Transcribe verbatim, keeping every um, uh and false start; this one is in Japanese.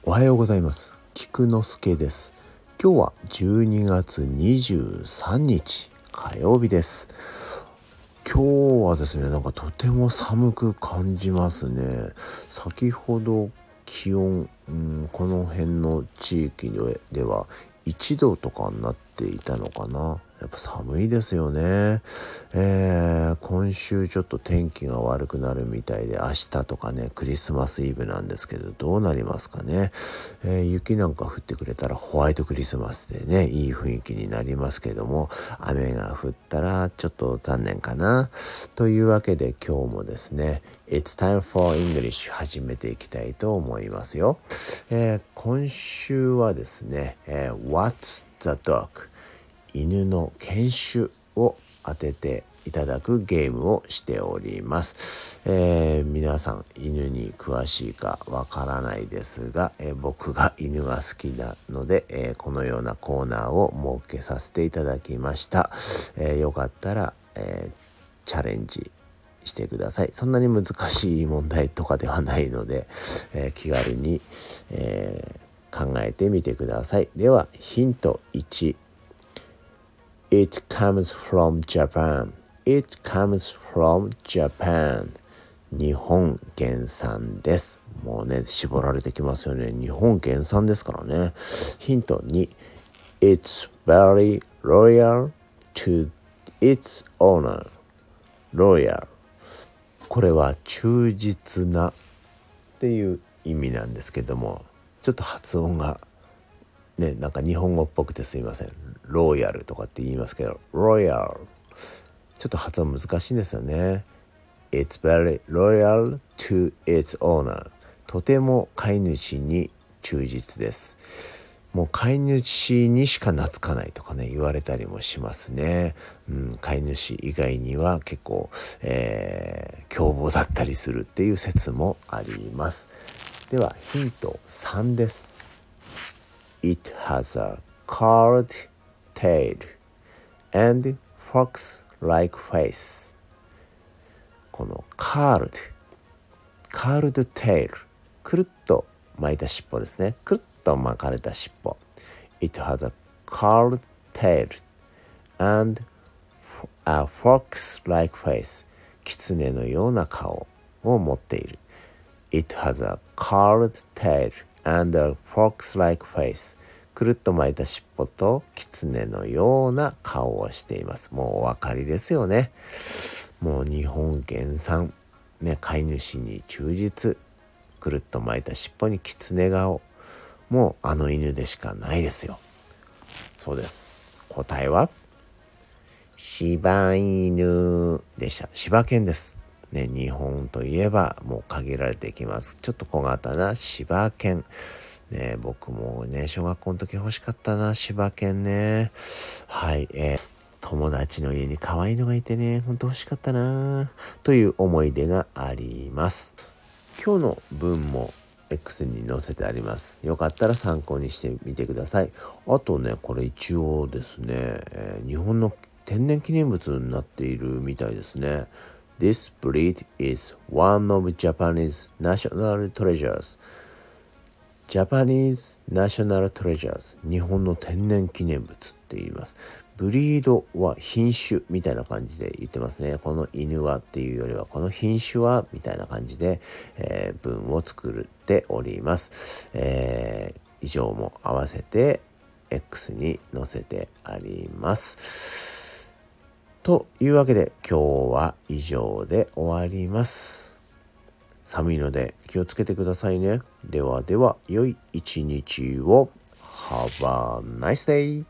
おはようございます。菊之助です。今日はじゅうにがつにじゅうさんにち火曜日です。今日はですね、なんかとても寒く感じますね。先ほど気温、うん、この辺の地域ではいちどとかになっていたのかな。やっぱ寒いですよね。えー、今週ちょっと天気が悪くなるみたいで、明日とかねクリスマスイブなんですけど、どうなりますかね。えー、雪なんか降ってくれたらホワイトクリスマスでね、いい雰囲気になりますけども、雨が降ったらちょっと残念かな。というわけで今日もですね、It's time for English 始めていきたいと思いますよ。えー、今週はですね、えー、What's the dog？ 犬の犬種を当てていただくゲームをしております。えー、皆さん犬に詳しいかわからないですが、えー、僕が犬が好きなので、えー、このようなコーナーを設けさせていただきました。えー、よかったら、えー、チャレンジしてください。そんなに難しい問題とかではないので、えー、気軽に、えー、考えてみてください。ではヒントいち。It comes from Japan. It comes from Japan. 日本原産です。もうね、絞られてきますよね。日本原産ですからね。ヒントに。It's very loyal to its owner. Loyal。これは忠実なっていう意味なんですけども、ちょっと発音がね、なんか日本語っぽくてすいません。ロイヤルとかって言いますけど、ロイヤルちょっと発音難しいんですよね。 It's very loyal to its owner。 とても飼い主に忠実です。もう飼い主にしか懐かないとかね言われたりもしますね。うん、飼い主以外には結構、えー、凶暴だったりするっていう説もあります。ではヒントさんです。It has a curled tail and fox-like face。 この curled curled tail、 くるっと巻いた尻尾ですね。くるっと巻かれた尻尾。 It has a curled tail and a fox-like face。 狐のような顔を持っている。 It has a curled tail and a fox-like face。 くるっと巻いた尻尾と狐のような顔をしています。もうお分かりですよね。もう日本原産ね、飼い主に忠実、くるっと巻いた尻尾に狐顔、もうあの犬でしかないですよ。そうです。答えは柴犬でした。柴犬です。ね、日本といえばもう限られてきます。ちょっと小型な柴犬。ね、僕もね、小学校の時欲しかったな、柴犬ね。はい、えー、友達の家に可愛いのがいてね、ほんと欲しかったな、という思い出があります。今日の文も X に載せてあります。よかったら参考にしてみてください。あとね、これ一応ですね、えー、日本の天然記念物になっているみたいですね。This breed is one of Japanese national treasures. Japanese national treasures。 日本の天然記念物って言います。ブリードは品種みたいな感じで言ってますね。この犬はっていうよりはこの品種はみたいな感じで、えー、文を作っております。えー、以上も合わせて X に載せてあります。というわけで今日は以上で終わります。寒いので気をつけてくださいね。ではでは良い一日を。Have a nice day!